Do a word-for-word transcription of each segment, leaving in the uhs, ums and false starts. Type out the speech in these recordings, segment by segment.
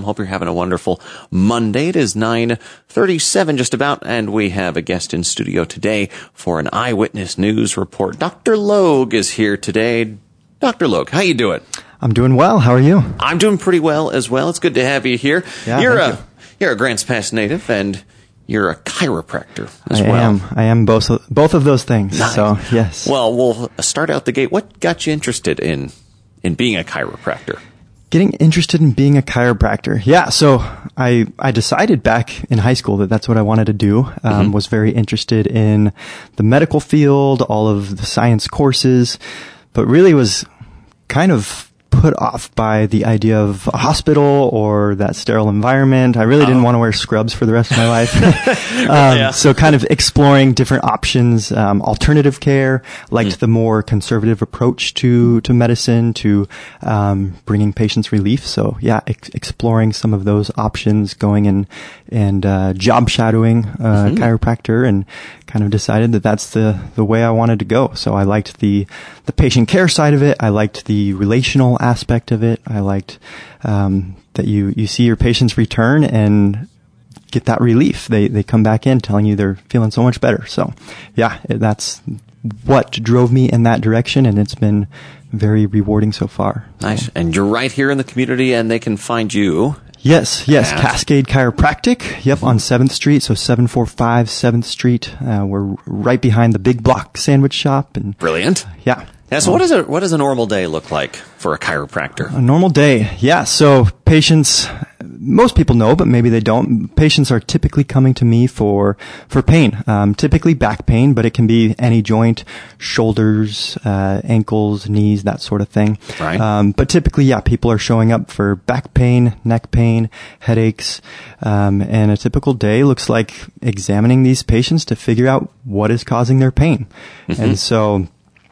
Hope you're having a wonderful Monday. It is nine thirty-seven just about, and we have a guest in studio today for an Eyewitness News report. Doctor Logue is here today. Doctor Logue, how you doing? I'm doing well. How are you? I'm doing pretty well as well. It's good to have you here. Yeah, you're a you. you're a Grants Pass native, and you're a chiropractor as I well. I am. I am both of, both of those things. Nice. So, yes. Well, we'll start out the gate. What got you interested in in being a chiropractor? Getting interested in being a chiropractor. Yeah. So I I decided back in high school that that's what I wanted to do. Um, Mm-hmm. Was very interested in the medical field, all of the science courses, but really was kind of put off by the idea of a hospital or that sterile environment. I really Oh. didn't want to wear scrubs for the rest of my life. um, Yeah. So kind of exploring different options, um, alternative care, liked Mm. the more conservative approach to, to medicine, to, um, bringing patients relief. So yeah, ex- exploring some of those options, going and, and, uh, job shadowing, uh, Mhm. chiropractor, and kind of decided that that's the, the way I wanted to go. So I liked the, the patient care side of it. I liked the relational aspect of it. I liked, um, that you, you see your patients return and get that relief. They, they come back in telling you they're feeling so much better. So yeah, it- that's what drove me in that direction, and it's been very rewarding so far. Nice. And you're right here in the community, and they can find you. Yes, yes, At- Cascade Chiropractic. Yep, on seventh Street, so seven forty-five seventh Street. Uh, we're right behind the Big Block Sandwich Shop, and Brilliant. yeah. Yeah, so what does a what does a normal day look like for a chiropractor? A normal day, yeah. So patients, most people know, but maybe they don't. Patients are typically coming to me for for pain, um, typically back pain, but it can be any joint, shoulders, uh, ankles, knees, that sort of thing. Right. Um, but typically, yeah, people are showing up for back pain, neck pain, headaches, um, and a typical day looks like examining these patients to figure out what is causing their pain, and so.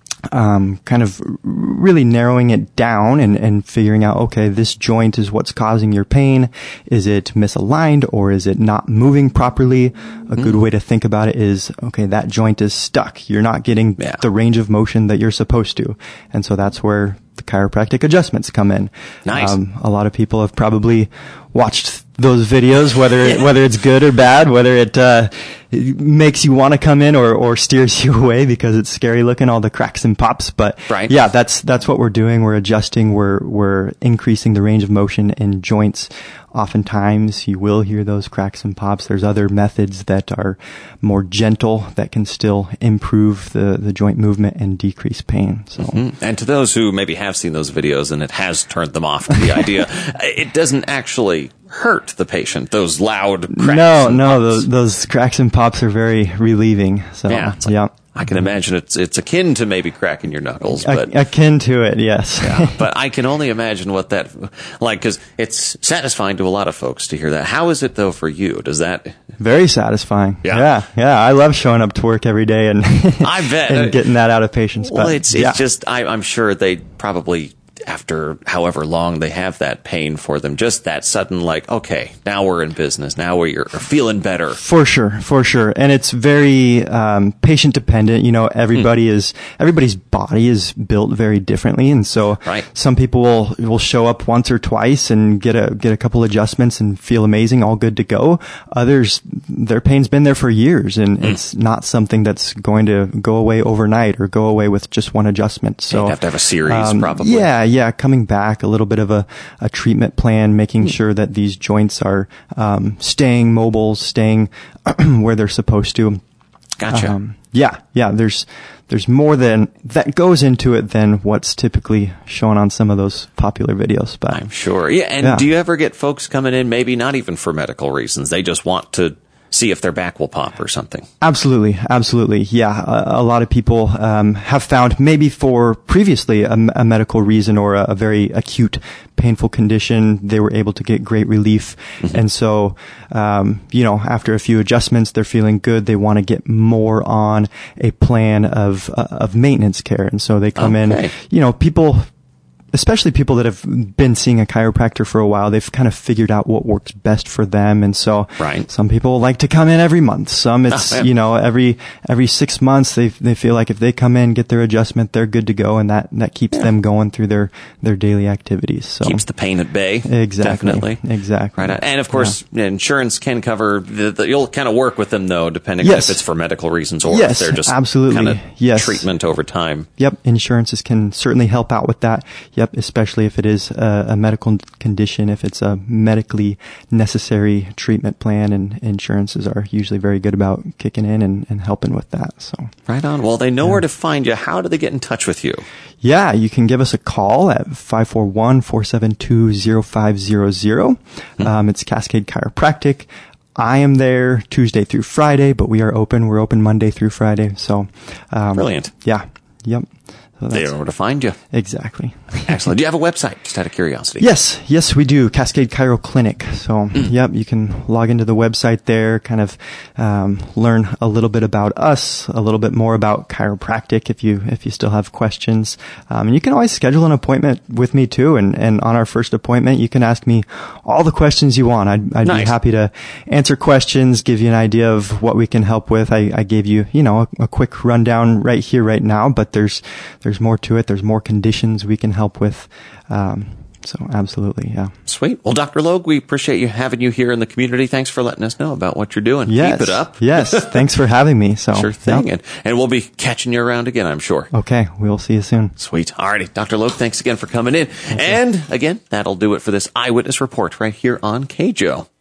Um, kind of really narrowing it down and, and figuring out, okay, this joint is what's causing your pain. Is it misaligned, or is it not moving properly? A good way to think about it is, okay, that joint is stuck. You're not getting Yeah. the range of motion that you're supposed to. And so that's where the chiropractic adjustments come in. Nice. Um, a lot of people have probably watched those videos, whether whether it's good or bad, whether it, uh, it makes you want to come in or, or steers you away because it's scary looking, all the cracks and pops. But Right. yeah, that's that's what we're doing. We're adjusting. We're we're increasing the range of motion in joints. Oftentimes, you will hear those cracks and pops. There's other methods that are more gentle that can still improve the, the joint movement and decrease pain. So. Mm. And to those who maybe have seen those videos and it has turned them off to the idea, it doesn't actually hurt the patient, those loud cracks. No, and no, pops. those, those cracks and pops are very relieving. So, Yeah, it's like- yeah. I can imagine it's it's akin to maybe cracking your knuckles, but A- akin to it, yes. yeah, but I can only imagine what that like, because it's satisfying to a lot of folks to hear that. How is it though for you? Does that? Very satisfying. Yeah. yeah, yeah. I love showing up to work every day and I bet. and getting that out of patients. Well, but, it's it's yeah. just I, I'm sure they probably, after however long they have that pain for them, just that sudden like, okay, now we're in business. Now we're feeling better. For sure, for sure. And it's very um, patient dependent. You know, everybody Hmm. is everybody's body is built very differently, and so Right. some people will will show up once or twice and get a get a couple adjustments and feel amazing, all good to go. Others, their pain's been there for years, and Hmm. it's not something that's going to go away overnight or go away with just one adjustment. So You'd have to have a series, um, probably. Yeah, yeah, coming back, a little bit of a, a treatment plan, making sure that these joints are um, staying mobile, staying where they're supposed to. Gotcha. Um, yeah, yeah. There's there's more than that goes into it than what's typically shown on some of those popular videos. But I'm sure. Yeah. And Yeah. do you ever get folks coming in, maybe not even for medical reasons? They just want to see if their back will pop or something. Absolutely, absolutely. Yeah, a, a lot of people um, have found maybe for previously a, a medical reason or a, a very acute painful condition, they were able to get great relief. Mm-hmm. And so, um, you know, after a few adjustments, they're feeling good. They want to get more on a plan of uh, of maintenance care. And so they come Okay. in, you know, people especially people that have been seeing a chiropractor for a while, they've kind of figured out what works best for them. And so right. some people like to come in every month. Some it's, oh, you know, every, every six months they, they feel like if they come in, get their adjustment, they're good to go. And that, that keeps yeah. them going through their, their daily activities. So keeps the pain at bay. Exactly. Definitely. Exactly. Right. And of course, yeah. insurance can cover the, the, you'll kind of work with them though, depending yes. on if it's for medical reasons or yes, if they're just absolutely. kind of yes. treatment over time. Yep. Insurances can certainly help out with that. Yep. Especially if it is a, a medical condition, if it's a medically necessary treatment plan, and insurances are usually very good about kicking in and, and helping with that. So right on. Well, they know yeah. where to find you. How do they get in touch with you? Yeah, you can give us a call at five four one, four seven two, zero five zero zero. Mm-hmm. Um, it's Cascade Chiropractic. I am there Tuesday through Friday, but we are open. We're open Monday through Friday. So, um, brilliant. Yeah. Yep. So they know where to find you. Exactly. Excellent. Do you have a website, just out of curiosity? Yes. Yes, we do. Cascade Chiro Clinic. So, mm. yep, you can log into the website there, kind of um, learn a little bit about us, a little bit more about chiropractic if you if you still have questions. Um, and you can always schedule an appointment with me too. And, and on our first appointment, you can ask me all the questions you want. I'd, I'd nice. be happy to answer questions, give you an idea of what we can help with. I, I gave you, you know, a, a quick rundown right here, right now, but there's there's more to it. There's more conditions we can help with. Um, so absolutely, yeah. Sweet. Well, Doctor Logue, we appreciate you having you here in the community. Thanks for letting us know about what you're doing. Yes. Keep it up. Yes. Thanks for having me. So sure thing. Yep. And, and we'll be catching you around again, I'm sure. Okay. We'll see you soon. Sweet. All righty. Doctor Logue, thanks again for coming in. Thank and you. Again, that'll do it for this Eyewitness Report right here on K J O.